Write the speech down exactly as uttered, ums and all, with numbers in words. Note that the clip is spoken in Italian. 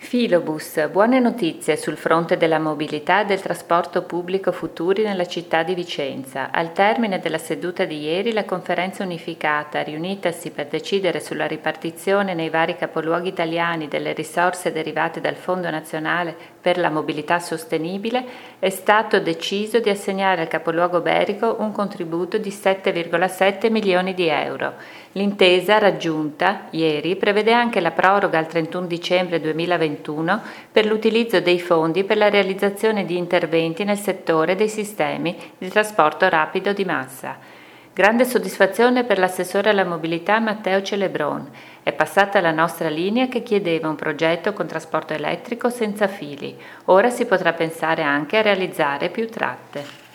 Filobus, buone notizie sul fronte della mobilità e del trasporto pubblico futuri nella città di Vicenza. Al termine della seduta di ieri, la conferenza unificata, riunitasi per decidere sulla ripartizione nei vari capoluoghi italiani delle risorse derivate dal Fondo Nazionale per la Mobilità Sostenibile, è stato deciso di assegnare al capoluogo Berico un contributo di sette virgola sette milioni di euro. L'intesa raggiunta ieri prevede anche la proroga al trentuno dicembre duemilaventuno per l'utilizzo dei fondi per la realizzazione di interventi nel settore dei sistemi di trasporto rapido di massa. Grande soddisfazione per l'assessore alla mobilità Matteo Celebron. È passata la nostra linea che chiedeva un progetto con trasporto elettrico senza fili. Ora si potrà pensare anche a realizzare più tratte.